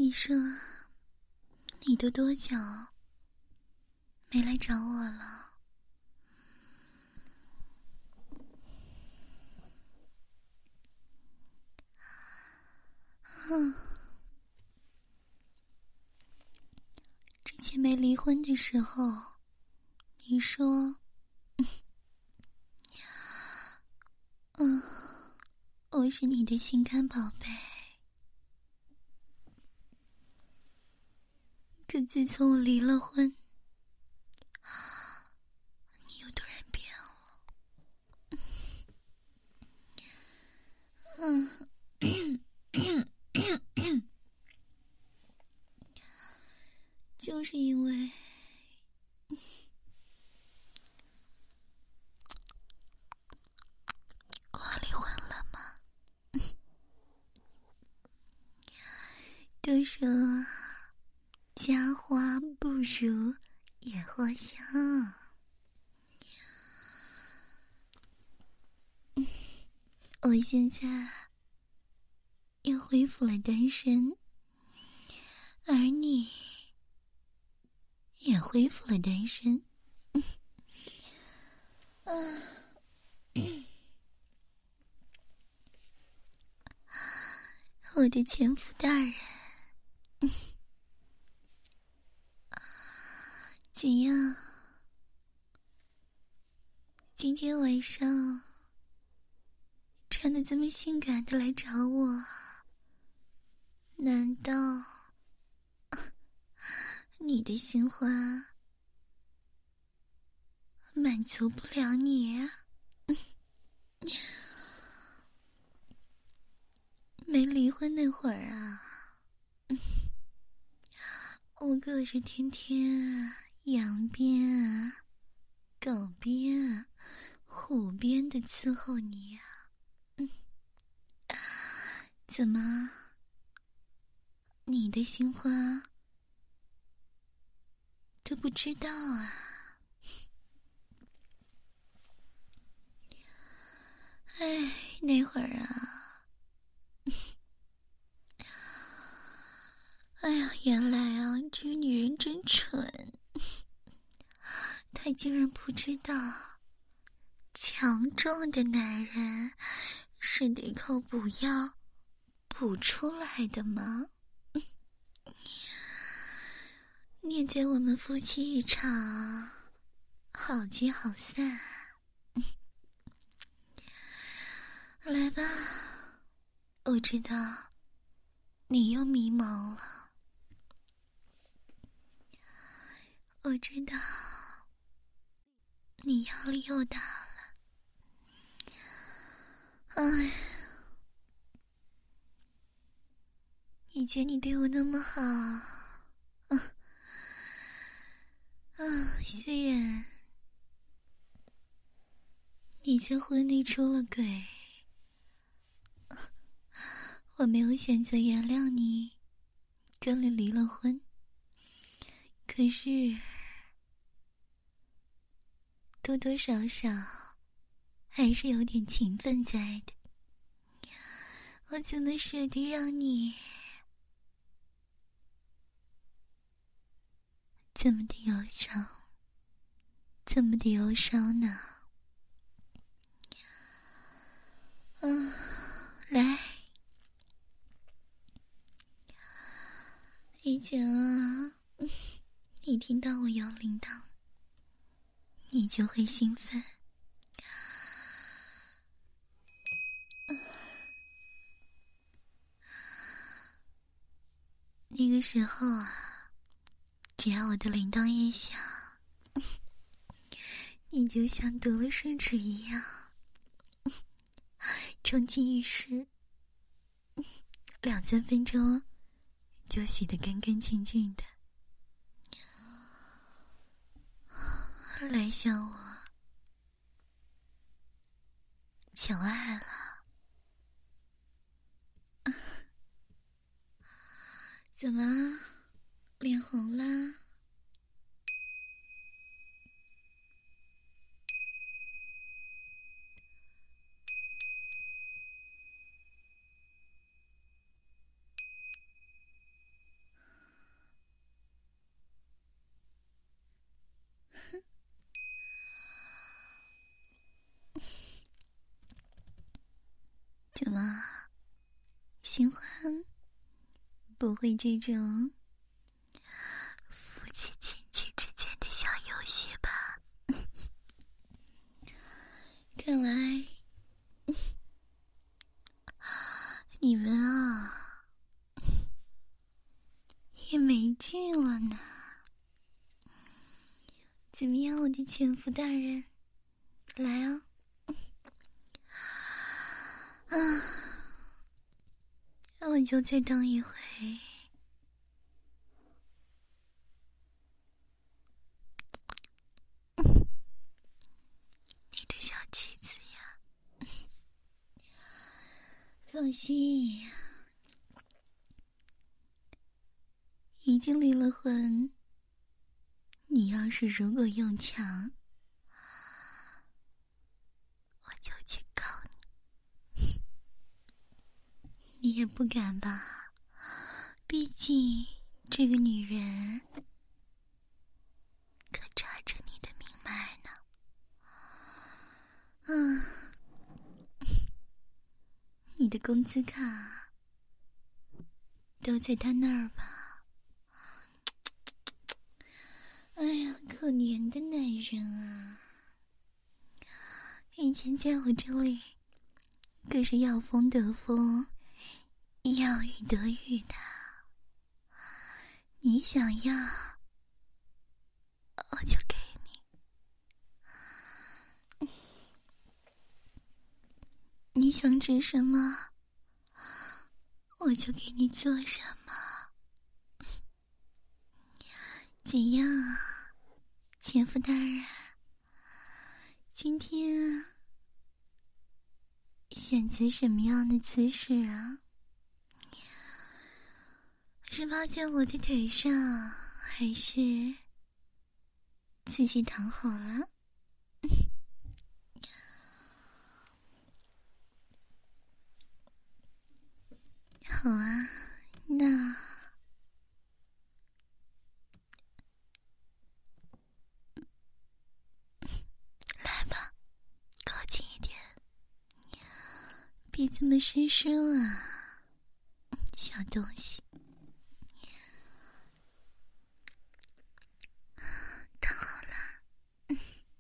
你说，你都多久没来找我了？之前没离婚的时候，你说，我是你的心肝宝贝。可自从我离了婚，你又突然变了。就是因为我离婚了嘛。都说家花不如野花香，我现在又恢复了单身，而你也恢复了单身。我的前夫大人，怎样？今天晚上穿得这么性感的来找我，难道你的心花满足不了你啊？没离婚那会儿啊，我可是天天羊鞭啊、狗鞭啊、虎鞭的伺候你啊。怎么，你的心花都不知道啊？哎，那会儿啊，哎呀，原来啊，这个女人真蠢，她竟然不知道，强壮的男人是得靠补药补出来的吗？念在我们夫妻一场，好聚好散。来吧，我知道你又迷茫了，我知道你压力又大了。哎，以前你对我那么好，虽然你在婚内出了轨，我没有选择原谅你，跟了离了婚，可是多多少少还是有点情分在的。我怎么舍得让你这么的忧伤，这么的忧伤呢？来，以前啊，你听到我摇铃铛，你就会兴奋。那个时候啊，只要我的铃铛一响，你就像得了圣旨一样，冲进浴室，2-3分钟就洗得干干净净的，来向我求爱了。怎么，脸红啦？ 吗？喜欢不会这种夫妻亲戚之间的小游戏吧？看来你们啊也没劲了呢。怎么样，我的前夫大人，来啊！我就再当一回你的小妻子呀。放心，已经离了婚，你要是如果用强，我就去告你。你也不敢吧？毕竟这个女人可抓着你的命脉呢。你的工资卡都在他那儿吧？哎呀，可怜的男人啊！以前在我这里可是要风得风，要雨得雨的。你想要，我就给你。你想吃什么，我就给你做什么。怎样啊，前夫大人？今天选择什么样的姿势啊？是趴在我的腿上，还是自己躺好了？好啊，那来吧，靠近一点，别这么生疏啊，小东西。躺好了。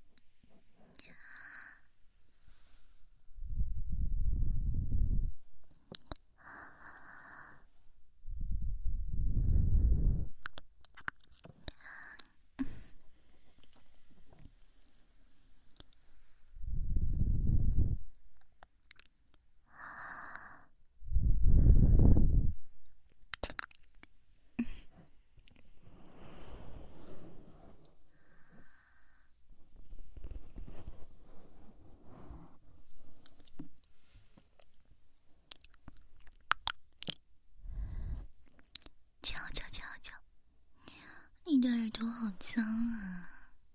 瞧，你的耳朵好脏啊！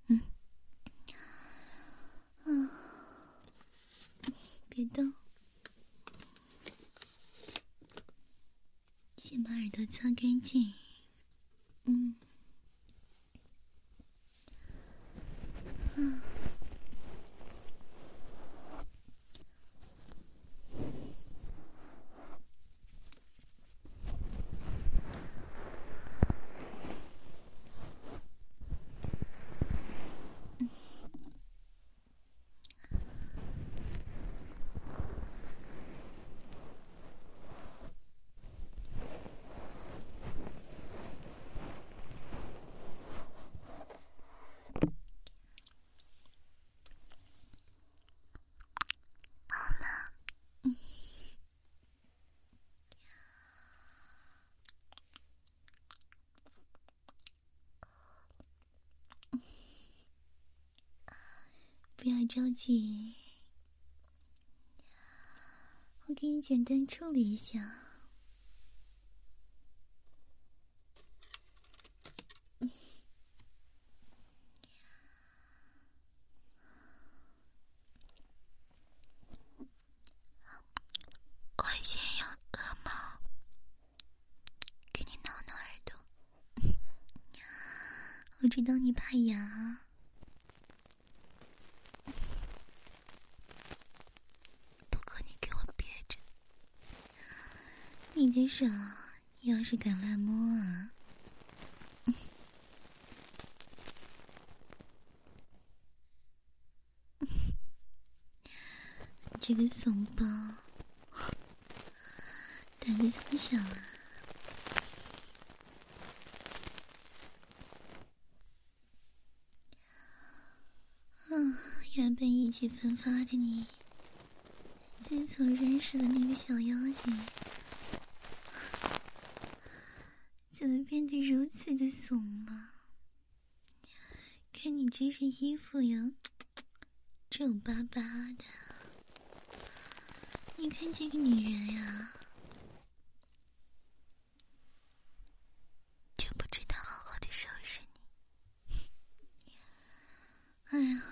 别动，先把耳朵擦干净。不要着急，我给你简单处理一下。我先用鹅毛给你挠挠耳朵。我知道你怕痒，不过你给我憋着， 的手要是敢乱摸啊，这个怂包胆子这么小啊？原本意气风发的你，自从认识了那个小妖精，怎么变得如此的怂了？看你这身衣服呀，皱巴巴的。你看这个女人呀，就不知道好好的收拾你。哎呀！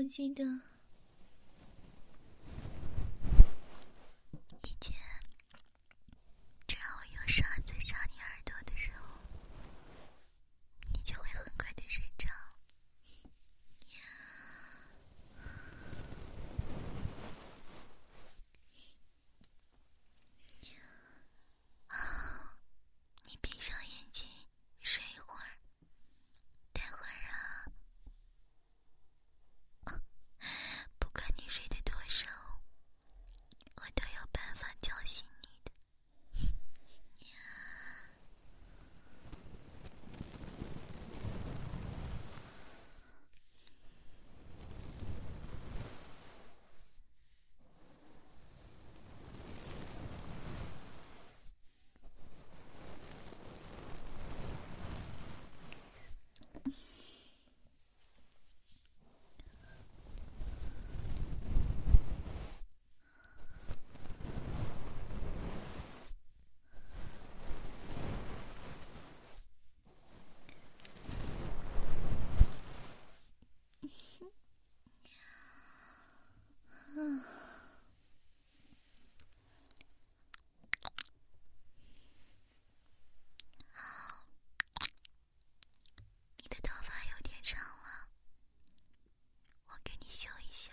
记得以前只要我用刷子刷你耳朵的时候，你就会很快的睡着。你闭上眼睛睡一会儿，待会儿不管你睡得多少，我都有办法叫醒你的。你的头发有点长了，我给你修一修。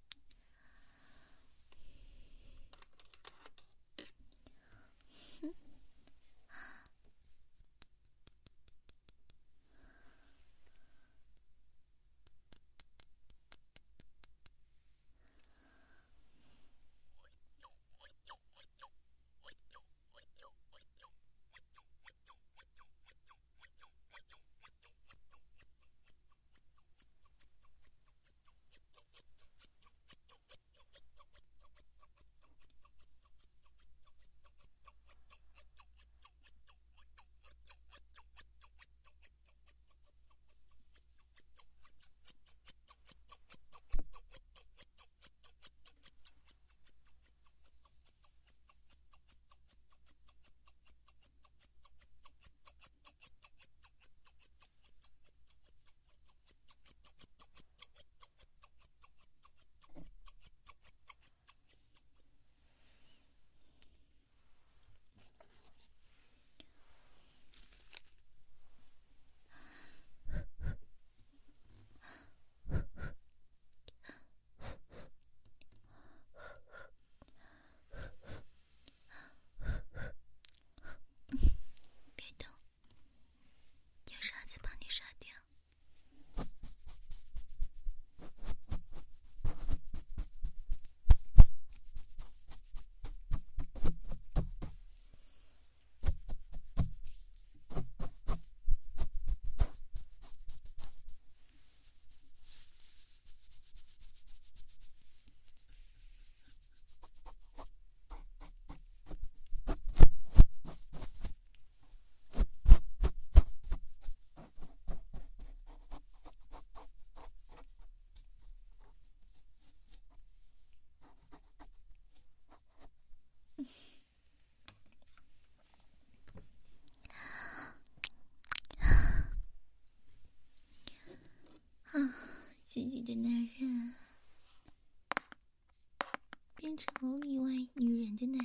别动，有刷子帮你刷掉。自己的男人变成了里外女人的男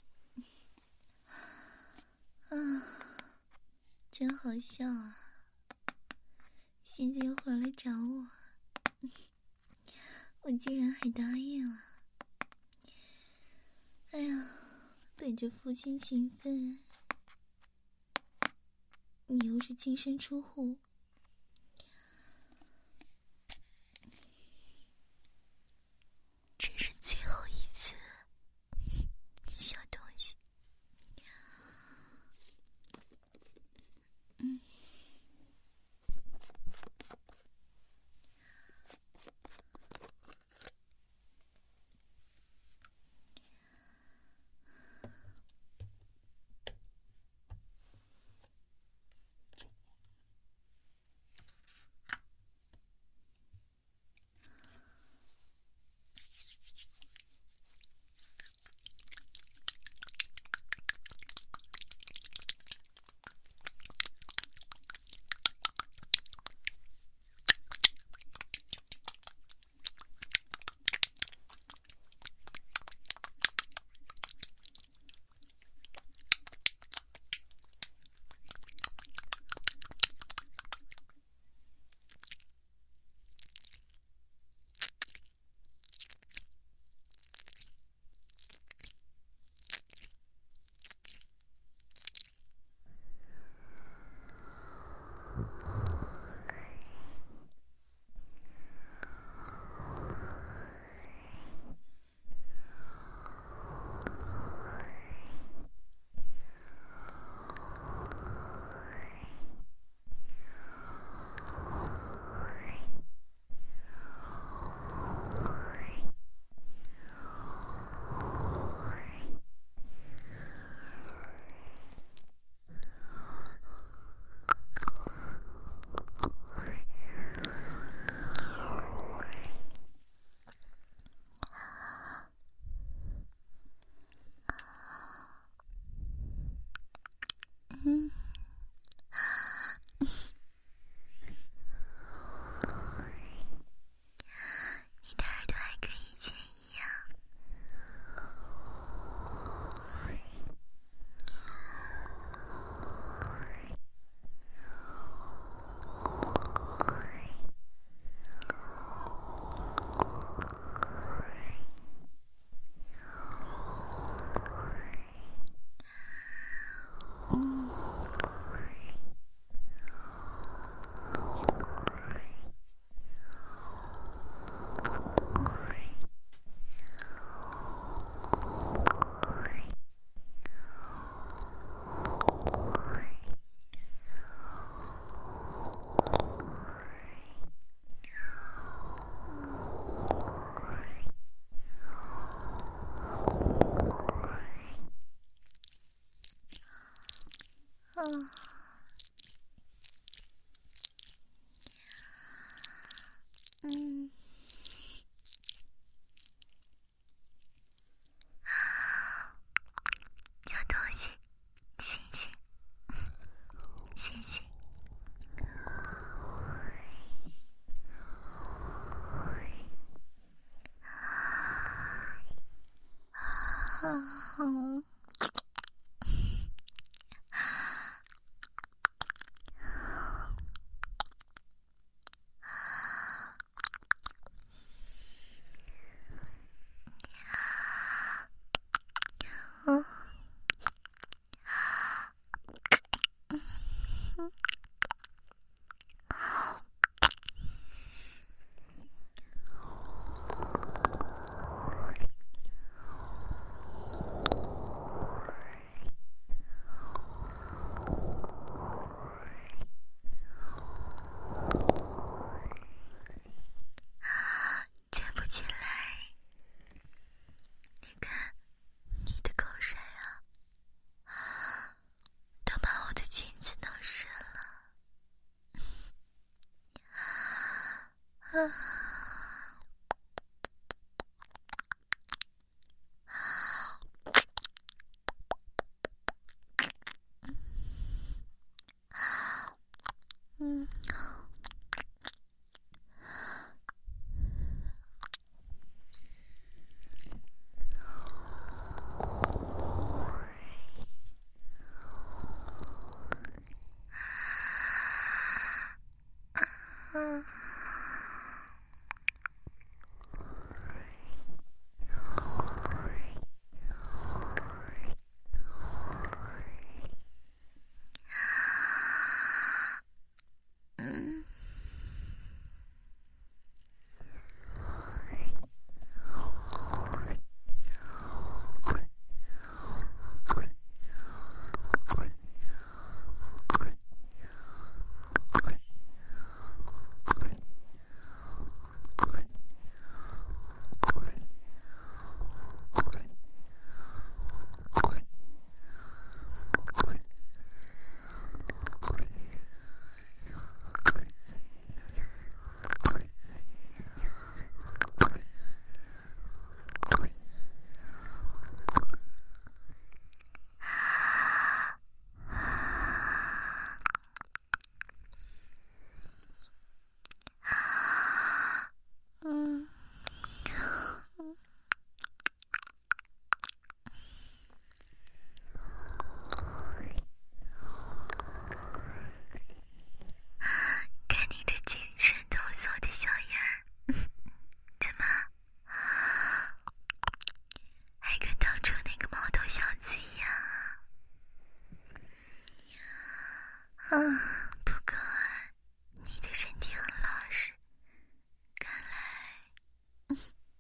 人，真好笑啊！现在又回来找我，我竟然还答应了。哎呀，本着夫妻情分，你又是净身出户，这是最后一次，小东西。 不过你的身体很老实，看来，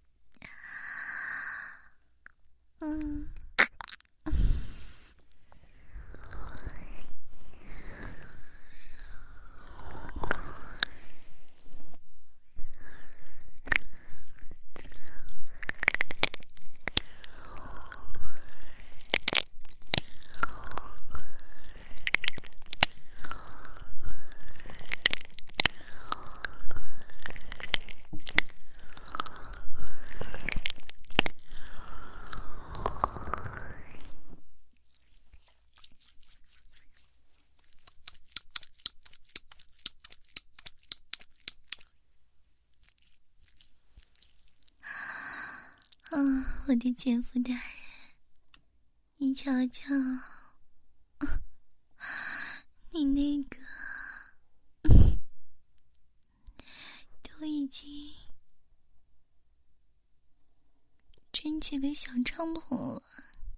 我的姐夫大人，你瞧瞧，你那个都已经撑起了小帐篷了，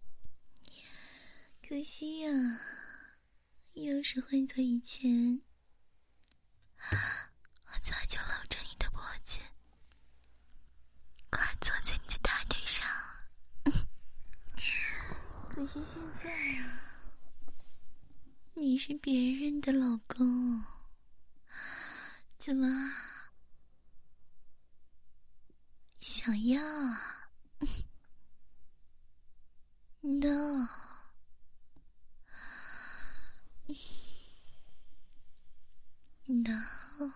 可惜呀，要是换做以前，我早就搂着你的脖子，快坐在你的大腿上了。可是现在啊，你是别人的老公，怎么想要啊？No， No，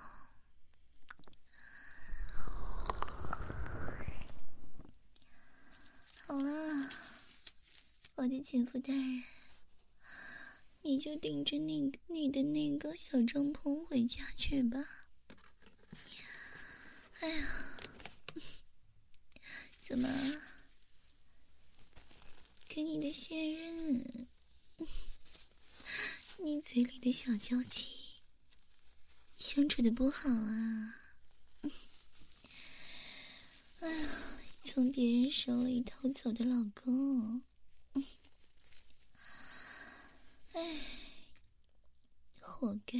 好了，我的前夫大人，你就顶着你的那个小帐篷回家去吧。哎呀，怎么跟你的现任，你嘴里的小娇妻相处的不好啊？哎呀，从别人手里偷走的老公，哎，活该！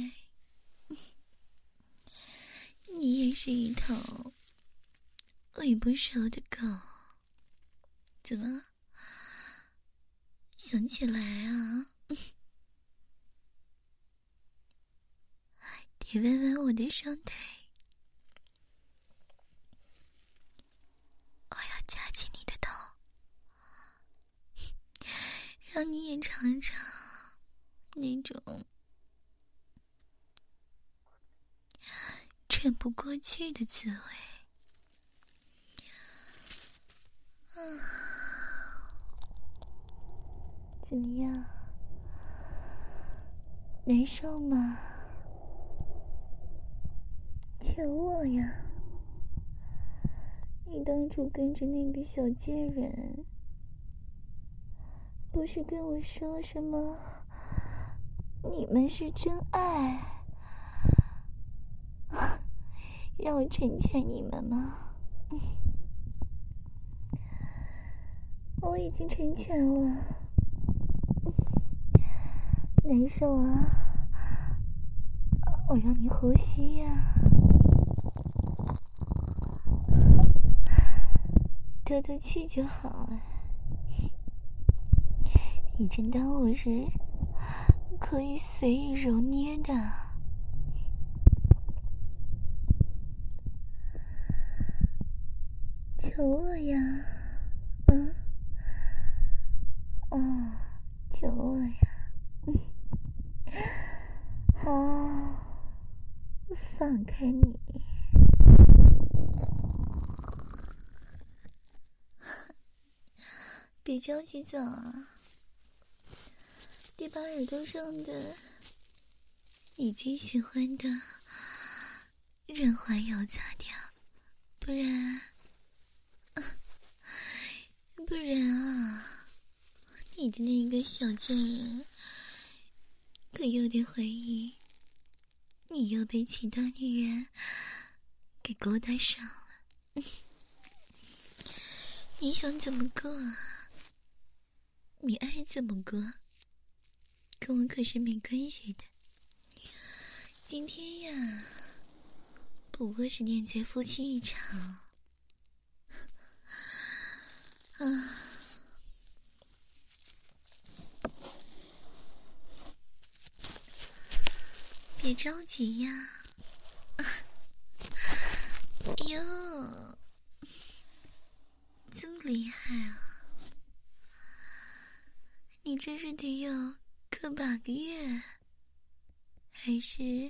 你也是一头喂不熟的狗。怎么想起来啊？得闻闻我的双腿，我要夹起你的头，让你也尝尝那种纯喘不过气的滋味。怎么样？难受吗？求我呀！你当初跟着那个小贱人，不是跟我说什么你们是真爱，让我成全你们吗？我已经成全了。难受啊！我让你呼吸呀，透透气就好啊。你真当我是可以随意揉捏的？求我呀！求我呀！好，放开你。别着急走啊，得把耳朵上的你最喜欢的润滑油擦掉，不然啊，你的那个小贱人可有点怀疑你又被其他女人给勾搭上了。你想怎么过啊？你爱怎么过，跟我可是没关系的。今天呀，不过是恋贼夫妻一场啊。别着急呀！哟，这么厉害啊！你这是得有个把个月，还是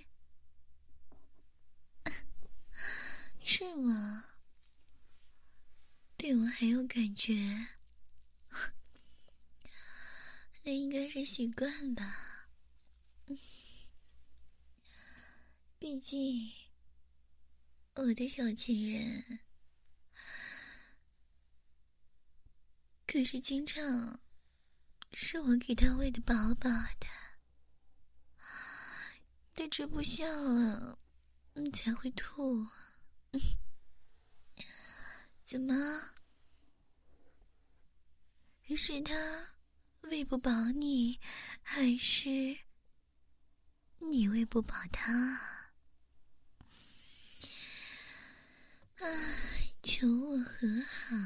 是吗？对我还有感觉？那应该是习惯吧。毕竟我的小情人可是经常是我给他喂得饱饱的，他吃不下了才会吐。怎么？是他喂不饱你，还是你喂不饱他？求我和好。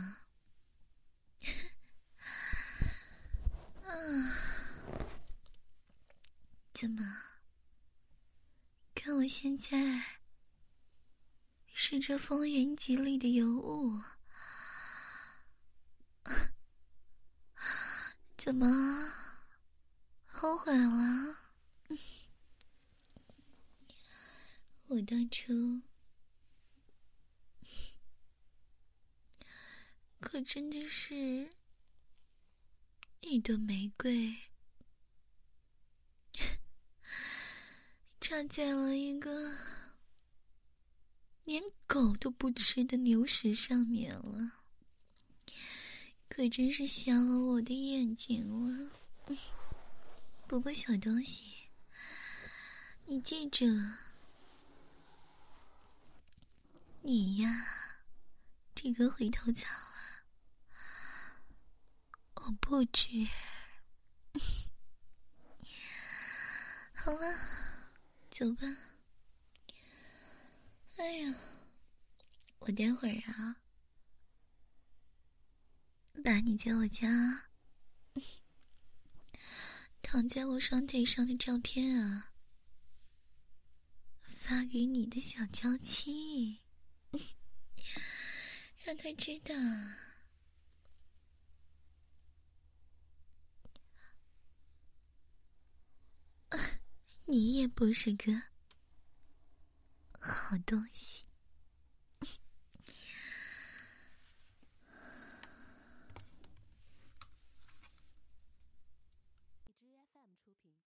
怎么？看我现在是这方圆几里的尤物，怎么后悔了？我当初可真的是一朵玫瑰插在了一个连狗都不吃的牛食上面了，可真是瞎了我的眼睛了。不过小东西，你记着，你呀，这个回头草啊，我不吃。好了，走吧。哎呀，我待会儿啊，把你在我家躺在我双腿上的照片啊发给你的小娇妻，让他知道你也不是个好好东西。